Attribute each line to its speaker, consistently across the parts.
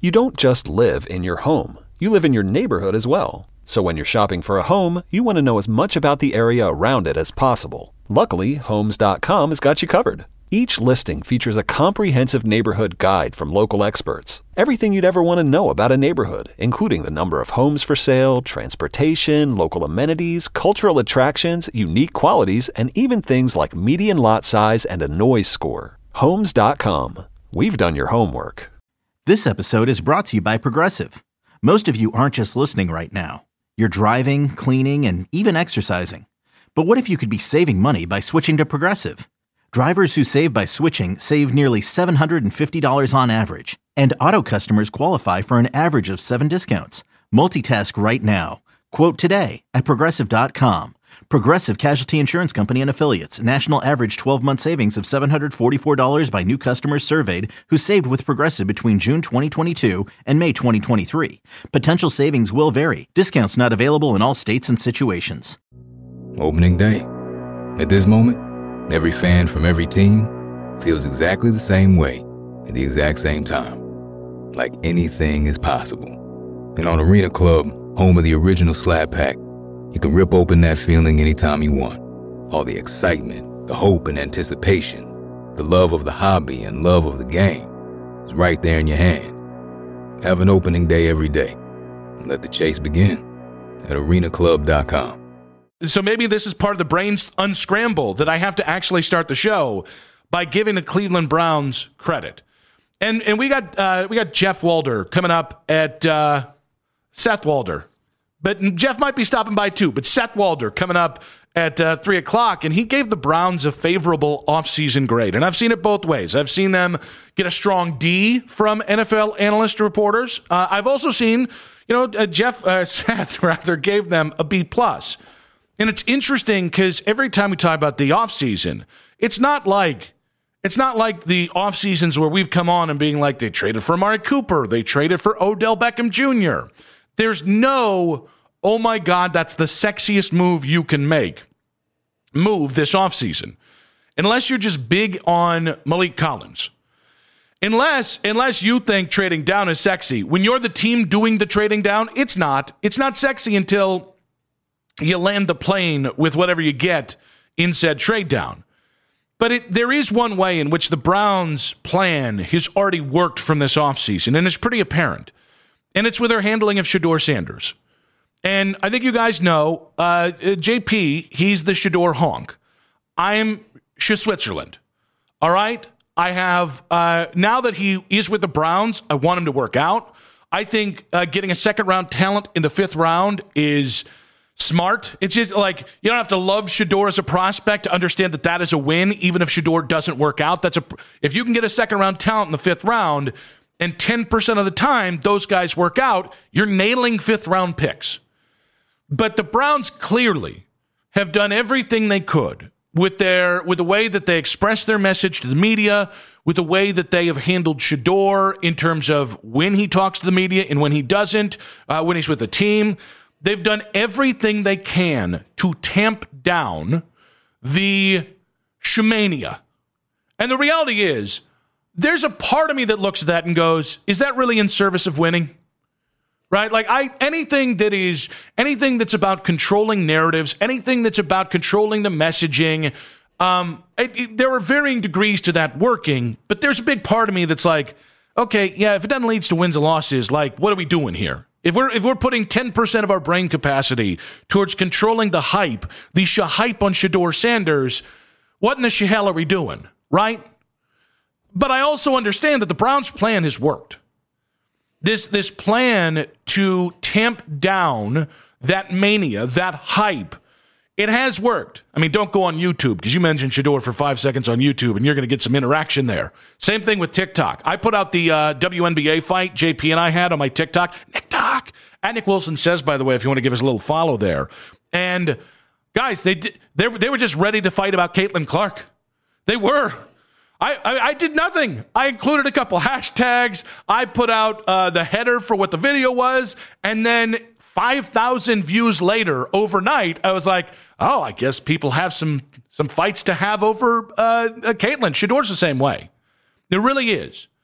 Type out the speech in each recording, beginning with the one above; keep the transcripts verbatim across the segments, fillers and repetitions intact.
Speaker 1: You don't just live in your home. You live in your neighborhood as well. So when you're shopping for a home, you want to know as much about the area around it as possible. Luckily, Homes dot com has got you covered. Each listing features a comprehensive neighborhood guide from local experts. Everything you'd ever want to know about a neighborhood, including the number of homes for sale, transportation, local amenities, cultural attractions, unique qualities, and even things like median lot size and a noise score. Homes dot com. We've done your homework.
Speaker 2: This episode is brought to you by Progressive. Most of you aren't just listening right now. You're driving, cleaning, and even exercising. But what if you could be saving money by switching to Progressive? Drivers who save by switching save nearly seven hundred fifty dollars on average. And auto customers qualify for an average of seven discounts. Multitask right now. Quote today at Progressive dot com. Progressive Casualty Insurance Company and Affiliates. National average twelve-month savings of seven hundred forty-four dollars by new customers surveyed who saved with Progressive between June twenty twenty-two and May twenty twenty-three. Potential savings will vary. Discounts not available in all states and situations.
Speaker 3: Opening day. At this moment, every fan from every team feels exactly the same way at the exact same time. Like anything is possible. And on Arena Club, home of the original Slap Pack, you can rip open that feeling anytime you want. All the excitement, the hope and anticipation, the love of the hobby and love of the game is right there in your hand. Have an opening day every day and let the chase begin at arena club dot com.
Speaker 4: So maybe this is part of the brains unscramble that I have to actually start the show by giving the Cleveland Browns credit. And and we got uh, we got Jeff Walder coming up at uh, Seth Walder. But Jeff might be stopping by too. But Seth Walder coming up at uh, three o'clock, and he gave the Browns a favorable offseason grade. And I've seen it both ways. I've seen them get a strong D from N F L analyst reporters. Uh, I've also seen, you know, uh, Jeff, uh, Seth rather, gave them a B plus. And it's interesting because every time we talk about the offseason, it's not like it's not like the off seasons where we've come on and being like they traded for Amari Cooper, they traded for Odell Beckham Junior There's no, oh my God, that's the sexiest move you can make, move this offseason. Unless you're just big on Malik Collins. Unless, unless you think trading down is sexy. When you're the team doing the trading down, it's not. It's not sexy until you land the plane with whatever you get in said trade down. But it, there is one way in which the Browns' plan has already worked from this offseason, and it's pretty apparent. And it's with their handling of Shedeur Sanders. And I think you guys know, uh, J P, he's the Shedeur honk. I'm Switzerland. All right? I have, uh, now that he is with the Browns, I want him to work out. I think uh, getting a second-round talent in the fifth round is smart. It's just like, you don't have to love Shedeur as a prospect to understand that that is a win, even if Shedeur doesn't work out. That's a, if you can get a second-round talent in the fifth round, and ten percent of the time those guys work out, you're nailing fifth-round picks. But the Browns clearly have done everything they could with their with the way that they express their message to the media, with the way that they have handled Shedeur in terms of when he talks to the media and when he doesn't, uh, when he's with the team. They've done everything they can to tamp down the Shemania. And the reality is, there's a part of me that looks at that and goes, is that really in service of winning? Right? Like I anything that is anything that's about controlling narratives, anything that's about controlling the messaging, um, it, it, there are varying degrees to that working, but there's a big part of me that's like, okay, yeah, if it doesn't lead to wins and losses, like what are we doing here? If we're if we're putting ten percent of our brain capacity towards controlling the hype, the sh- hype on Shedeur Sanders, what in the shehell are we doing? Right? But I also understand that the Browns' plan has worked. This this plan to tamp down that mania, that hype, it has worked. I mean, don't go on YouTube because you mentioned Shedeur for five seconds on YouTube and you're going to get some interaction there. Same thing with TikTok. I put out the uh, W N B A fight J P and I had on my TikTok. Nick Talk. And Nick Wilson says, by the way, if you want to give us a little follow there. And guys, they did, they, they were just ready to fight about Caitlin Clark. They were. I, I, I did nothing. I included a couple hashtags. I put out uh, the header for what the video was. And then five thousand views later, overnight, I was like, oh, I guess people have some some fights to have over uh, uh, Caitlin. Shedeur's the same way. It really is.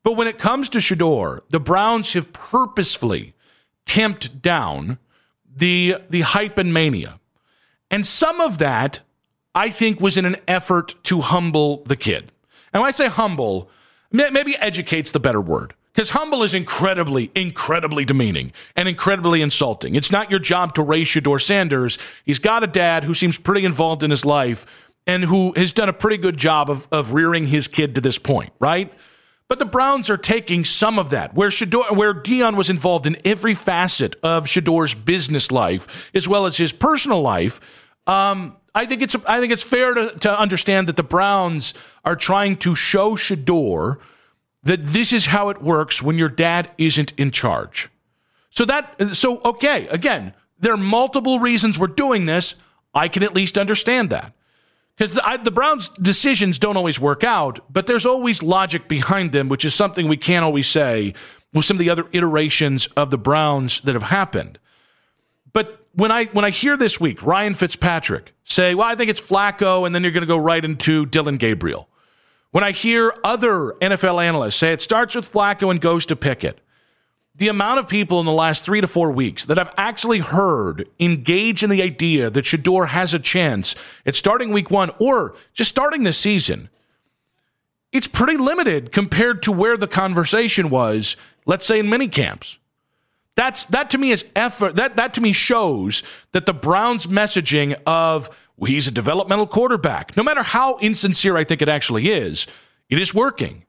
Speaker 4: But when it comes to Shedeur, the Browns have purposefully tamped down the, the hype and mania. And some of that, I think, was in an effort to humble the kid. And when I say humble, maybe educate's the better word. Because humble is incredibly, incredibly demeaning and incredibly insulting. It's not your job to raise Shedeur Sanders. He's got a dad who seems pretty involved in his life and who has done a pretty good job of, of rearing his kid to this point, right? But the Browns are taking some of that, where Shedeur, where Deion was involved in every facet of Shedeur's business life, as well as his personal life. Um, I think it's I think it's fair to, to understand that the Browns are trying to show Shedeur that this is how it works when your dad isn't in charge. So that, so okay, again, there are multiple reasons we're doing this. I can at least understand that. Because the, I, the Browns' decisions don't always work out, but there's always logic behind them, which is something we can't always say with some of the other iterations of the Browns that have happened. But when I when I hear this week, Ryan Fitzpatrick say, well, I think it's Flacco, and then you're going to go right into Dillon Gabriel. When I hear other N F L analysts say it starts with Flacco and goes to Pickett, the amount of people in the last three to four weeks that I've actually heard engage in the idea that Shedeur has a chance at starting week one or just starting this season, it's pretty limited compared to where the conversation was, let's say, in mini camps. That's that to me is effort. That that to me shows that the Browns' messaging of well, he's a developmental quarterback, no matter how insincere I think it actually is, it is working.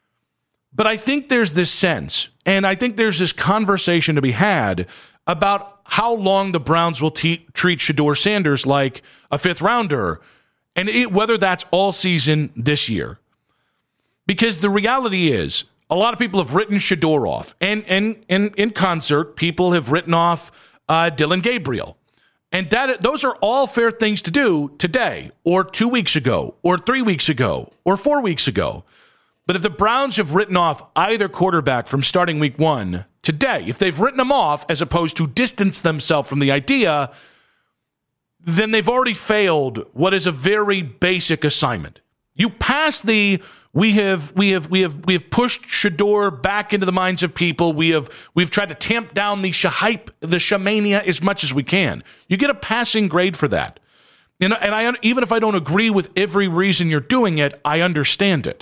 Speaker 4: But I think there's this sense, and I think there's this conversation to be had about how long the Browns will te- treat Shedeur Sanders like a fifth rounder, and it, whether that's all season this year. Because the reality is, a lot of people have written Shedeur off, and and, and in concert, people have written off uh, Dillon Gabriel. And that those are all fair things to do today, or two weeks ago, or three weeks ago, or four weeks ago. But if the Browns have written off either quarterback from starting week one today, if they've written them off as opposed to distance themselves from the idea, then they've already failed what is a very basic assignment. You pass the we have we have we have we have pushed Shedeur back into the minds of people. We have we've tried to tamp down the shahype, the shamania as much as we can. You get a passing grade for that. And, and I even if I don't agree with every reason you're doing it, I understand it.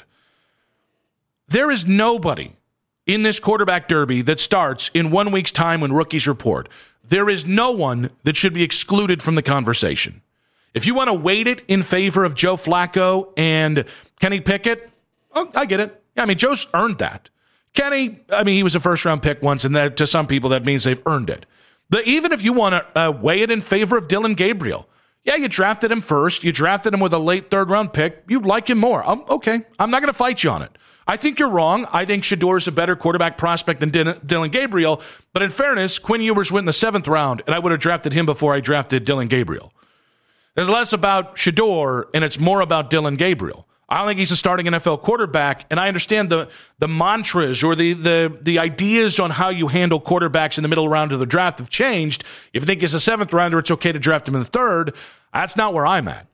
Speaker 4: There is nobody in this quarterback derby that starts in one week's time when rookies report. There is no one that should be excluded from the conversation. If you want to weight it in favor of Joe Flacco and Kenny Pickett, oh, I get it. I mean, Joe's earned that. Kenny, I mean, he was a first-round pick once, and that, to some people that means they've earned it. But even if you want to uh, weigh it in favor of Dillon Gabriel, yeah, you drafted him first. You drafted him with a late third-round pick. You like him more. I'm, okay, I'm not going to fight you on it. I think you're wrong. I think Shedeur is a better quarterback prospect than Dillon Gabriel. But in fairness, Quinn Ewers went in the seventh round, and I would have drafted him before I drafted Dillon Gabriel. There's less about Shedeur, and it's more about Dillon Gabriel. I don't think he's a starting N F L quarterback, and I understand the the mantras or the the the ideas on how you handle quarterbacks in the middle round of the draft have changed. If you think he's a seventh rounder, it's okay to draft him in the third. That's not where I'm at.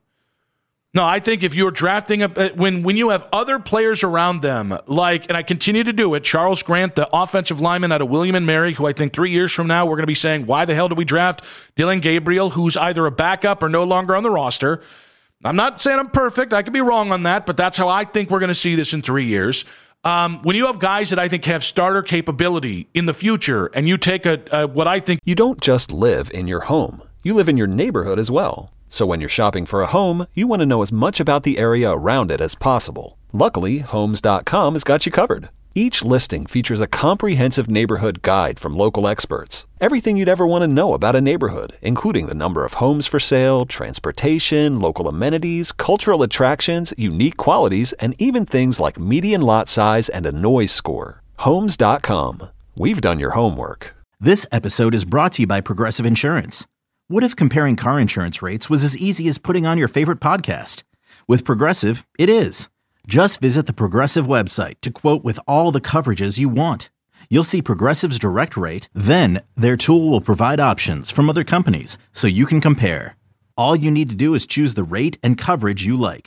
Speaker 4: No, I think if you're drafting a, when when you have other players around them, like, and I continue to do it, Charles Grant, the offensive lineman out of William and Mary, who I think three years from now we're going to be saying, why the hell did we draft Dillon Gabriel, who's either a backup or no longer on the roster? I'm not saying I'm perfect. I could be wrong on that, but that's how I think we're going to see this in three years. Um, when you have guys that I think have starter capability in the future, and you take a, a what I think...
Speaker 1: You don't just live in your home. You live in your neighborhood as well. So when you're shopping for a home, you want to know as much about the area around it as possible. Luckily, Homes dot com has got you covered. Each listing features a comprehensive neighborhood guide from local experts. Everything you'd ever want to know about a neighborhood, including the number of homes for sale, transportation, local amenities, cultural attractions, unique qualities, and even things like median lot size and a noise score. Homes dot com. We've done your homework.
Speaker 2: This episode is brought to you by Progressive Insurance. What if comparing car insurance rates was as easy as putting on your favorite podcast? With Progressive, it is. Just visit the Progressive website to quote with all the coverages you want. You'll see Progressive's direct rate, then their tool will provide options from other companies so you can compare. All you need to do is choose the rate and coverage you like.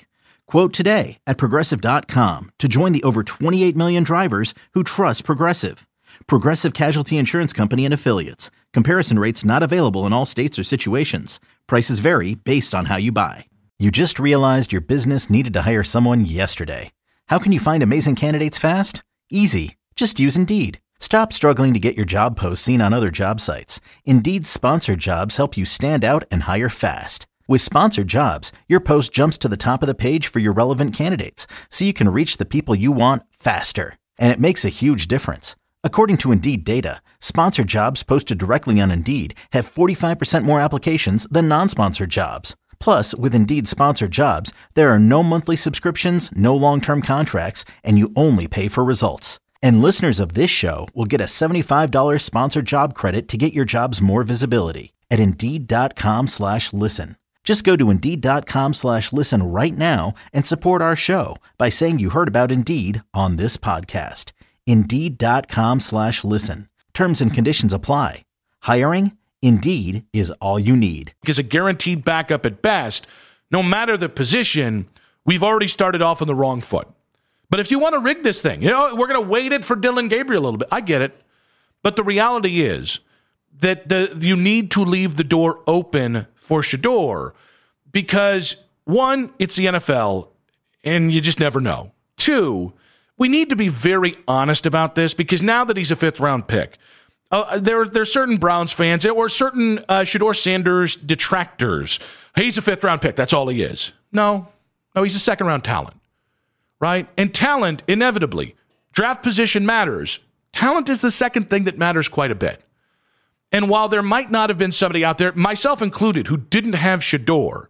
Speaker 2: Quote today at Progressive dot com to join the over twenty-eight million drivers who trust Progressive. Progressive Casualty Insurance Company and Affiliates. Comparison rates not available in all states or situations. Prices vary based on how you buy. You just realized your business needed to hire someone yesterday. How can you find amazing candidates fast? Easy. Just use Indeed. Stop struggling to get your job posts seen on other job sites. Indeed's sponsored jobs help you stand out and hire fast. With sponsored jobs, your post jumps to the top of the page for your relevant candidates, so you can reach the people you want faster. And it makes a huge difference. According to Indeed data, sponsored jobs posted directly on Indeed have forty-five percent more applications than non-sponsored jobs. Plus, with Indeed sponsored jobs, there are no monthly subscriptions, no long-term contracts, and you only pay for results. And listeners of this show will get a seventy-five dollars sponsored job credit to get your jobs more visibility at Indeed.com slash listen. Just go to Indeed.com slash listen right now and support our show by saying you heard about Indeed on this podcast. Indeed.com slash listen. Terms and conditions apply. Hiring? Indeed is all you need.
Speaker 4: Because a guaranteed backup at best, no matter the position, we've already started off on the wrong foot. But if you want to rig this thing, you know, we're going to wait it for Dillon Gabriel a little bit. I get it. But the reality is that the you need to leave the door open for Shedeur because, one, it's the N F L, and you just never know. Two, we need to be very honest about this because now that he's a fifth-round pick, uh, there, there are certain Browns fans or certain uh, Shedeur Sanders detractors. He's a fifth-round pick. That's all he is. No, no, he's a second-round talent, right? And talent, inevitably, draft position matters. Talent is the second thing that matters quite a bit. And while there might not have been somebody out there, myself included, who didn't have Shedeur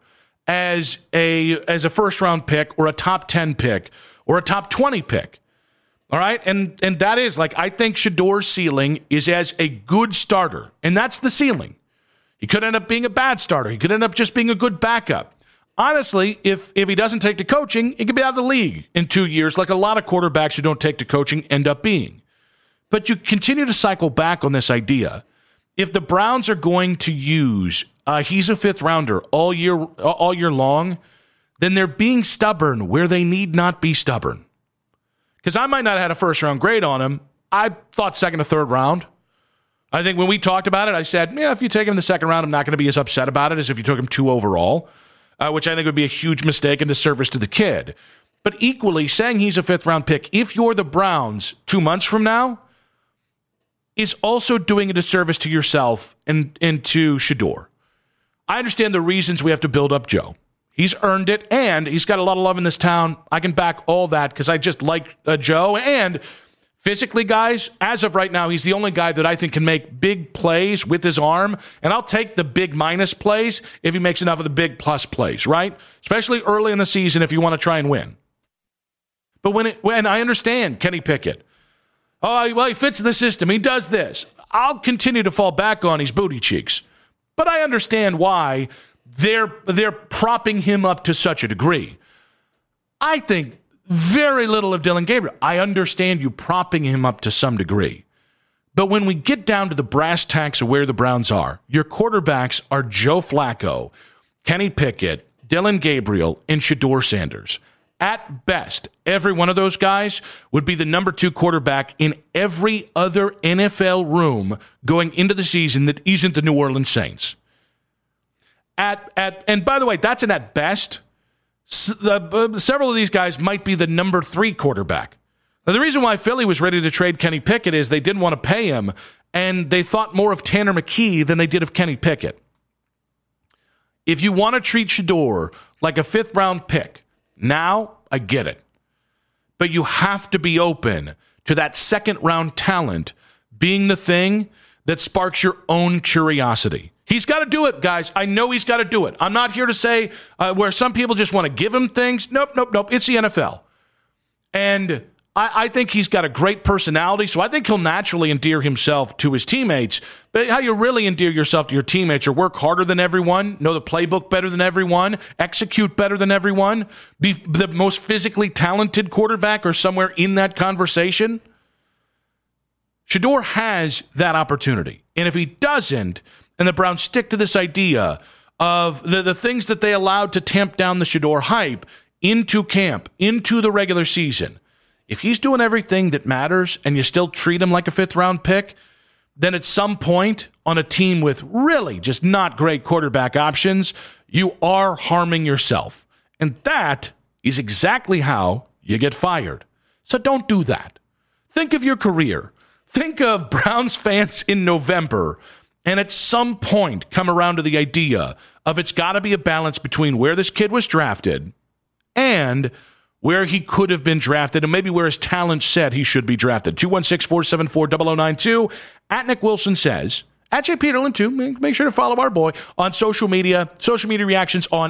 Speaker 4: as a as a first-round pick or a top ten pick or a top twenty pick, all right? And and that is, like, I think Shedeur's ceiling is as a good starter, and that's the ceiling. He could end up being a bad starter. He could end up just being a good backup. Honestly, if if he doesn't take to coaching, he could be out of the league in two years, like a lot of quarterbacks who don't take to coaching end up being. But you continue to cycle back on this idea. If the Browns are going to use uh, he's a fifth rounder all year all year long, then they're being stubborn where they need not be stubborn. Because I might not have had a first round grade on him. I thought second or third round. I think when we talked about it, I said, yeah, if you take him in the second round, I'm not going to be as upset about it as if you took him two overall, uh, which I think would be a huge mistake and disservice to the kid. But equally, saying he's a fifth round pick, if you're the Browns two months from now, is also doing a disservice to yourself and, and to Shedeur. I understand the reasons we have to build up Joe. He's earned it, and he's got a lot of love in this town. I can back all that because I just like uh, Joe. And physically, guys, as of right now, he's the only guy that I think can make big plays with his arm. And I'll take the big minus plays if he makes enough of the big plus plays, right? Especially early in the season if you want to try and win. But when it, when I understand Kenny Pickett, oh, well, he fits the system. He does this. I'll continue to fall back on his booty cheeks. But I understand why they're they're propping him up to such a degree. I think very little of Dillon Gabriel. I understand you propping him up to some degree. But when we get down to the brass tacks of where the Browns are, your quarterbacks are Joe Flacco, Kenny Pickett, Dillon Gabriel, and Shedeur Sanders. At best, every one of those guys would be the number two quarterback in every other N F L room going into the season that isn't the New Orleans Saints. At at and by the way, that's an at best. S- the, uh, several of these guys might be the number three quarterback. Now, the reason why Philly was ready to trade Kenny Pickett is they didn't want to pay him, and they thought more of Tanner McKee than they did of Kenny Pickett. If you want to treat Shedeur like a fifth-round pick, now, I get it. But you have to be open to that second-round talent being the thing that sparks your own curiosity. He's got to do it, guys. I know he's got to do it. I'm not here to say uh, where some people just want to give him things. Nope, nope, nope. It's the N F L. And I, I think he's got a great personality, so I think he'll naturally endear himself to his teammates. But how you really endear yourself to your teammates are work harder than everyone, know the playbook better than everyone, execute better than everyone, be the most physically talented quarterback or somewhere in that conversation. Shedeur has that opportunity. And if he doesn't, and the Browns stick to this idea of the, the things that they allowed to tamp down the Shedeur hype, into camp, into the regular season, if he's doing everything that matters and you still treat him like a fifth-round pick, then at some point on a team with really just not great quarterback options, you are harming yourself. And that is exactly how you get fired. So don't do that. Think of your career. Think of Browns fans in November, and at some point come around to the idea of it's got to be a balance between where this kid was drafted and where he could have been drafted, and maybe where his talent said he should be drafted. two one six, four seven four, zero zero nine two. At Nick Wilson says, at Jay Peterlin, too. Make sure to follow our boy on social media. Social media reactions on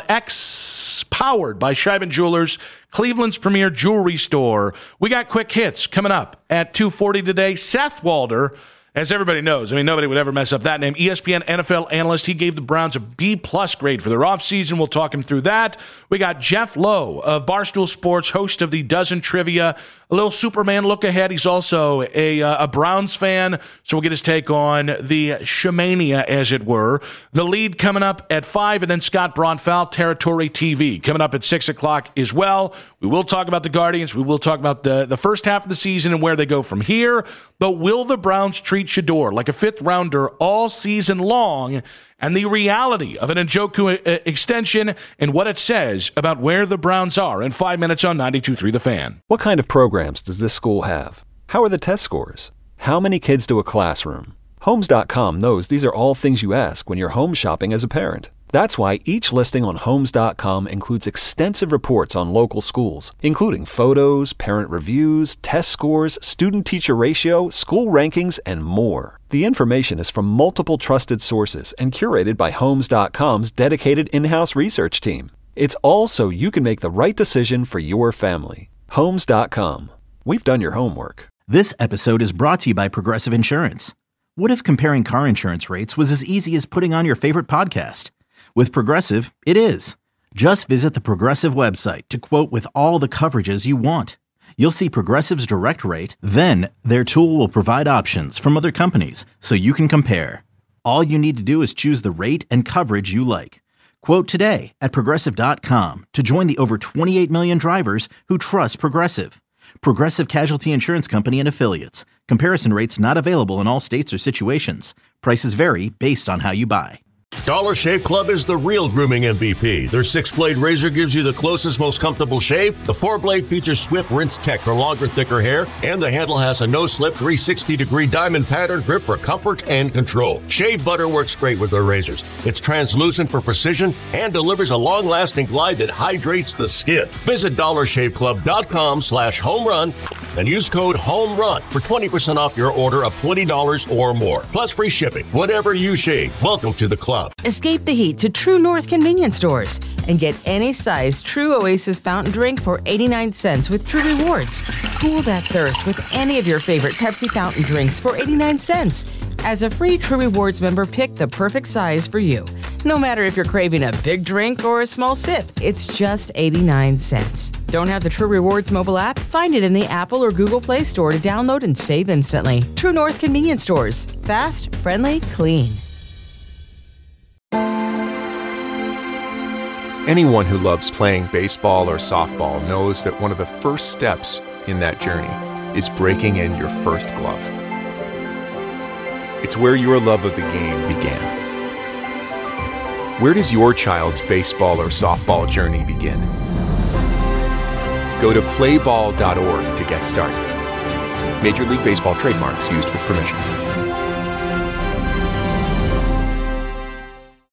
Speaker 4: X, powered by Scheiben Jewelers, Cleveland's premier jewelry store. We got quick hits coming up at two forty today. Seth Walder, as everybody knows, I mean, nobody would ever mess up that name. E S P N N F L analyst. He gave the Browns a B-plus grade for their offseason. We'll talk him through that. We got Jeff Lowe of Barstool Sports, host of the Dozen Trivia. A little Superman look ahead. He's also a, uh, a Browns fan, so we'll get his take on the Shemania, as it were. The lead coming up at five, and then Scott Braunfeld, Territory T V, coming up at six o'clock as well. We will talk about the Guardians. We will talk about the, the first half of the season and where they go from here. But will the Browns treat Shedeur like a fifth-rounder all season long, and the reality of an Njoku extension and what it says about where the Browns are in five minutes on ninety-two point three The Fan.
Speaker 1: What kind of programs does this school have? How are the test scores? How many kids do a classroom? Homes dot com knows these are all things you ask when you're home shopping as a parent. That's why each listing on Homes dot com includes extensive reports on local schools, including photos, parent reviews, test scores, student-teacher ratio, school rankings, and more. The information is from multiple trusted sources and curated by Homes dot com's dedicated in-house research team. It's all so you can make the right decision for your family. Homes dot com. We've done your homework.
Speaker 2: This episode is brought to you by Progressive Insurance. What if comparing car insurance rates was as easy as putting on your favorite podcast? With Progressive, it is. Just visit the Progressive website to quote with all the coverages you want. You'll see Progressive's direct rate, then their tool will provide options from other companies so you can compare. All you need to do is choose the rate and coverage you like. Quote today at Progressive dot com to join the over twenty-eight million drivers who trust Progressive. Progressive Casualty Insurance Company and Affiliates. Comparison rates not available in all states or situations. Prices vary based on how you buy.
Speaker 5: Dollar Shave Club is the real grooming M V P. Their six-blade razor gives you the closest, most comfortable shave. The four-blade features swift rinse tech for longer, thicker hair. And the handle has a no-slip three sixty degree diamond pattern grip for comfort and control. Shave butter works great with their razors. It's translucent for precision and delivers a long-lasting glide that hydrates the skin. Visit dollar shave club dot com slash home run and use code HOMERUN for twenty percent off your order of twenty dollars or more. Plus free shipping. Whatever you shave, welcome to the club.
Speaker 6: Escape the heat to True North convenience stores and get any size True Oasis fountain drink for eighty-nine cents with True Rewards. Cool that thirst with any of your favorite Pepsi fountain drinks for eighty-nine cents. As a free True Rewards member, pick the perfect size for you. No matter if you're craving a big drink or a small sip, it's just eighty-nine cents. Don't have the True Rewards mobile app? Find it in the Apple or Google Play Store to download and save instantly. True North convenience stores. Fast, friendly, clean.
Speaker 7: Anyone who loves playing baseball or softball knows that one of the first steps in that journey is breaking in your first glove. It's where your love of the game began. Where does your child's baseball or softball journey begin? Go to play ball dot org to get started. Major League Baseball trademarks used with permission.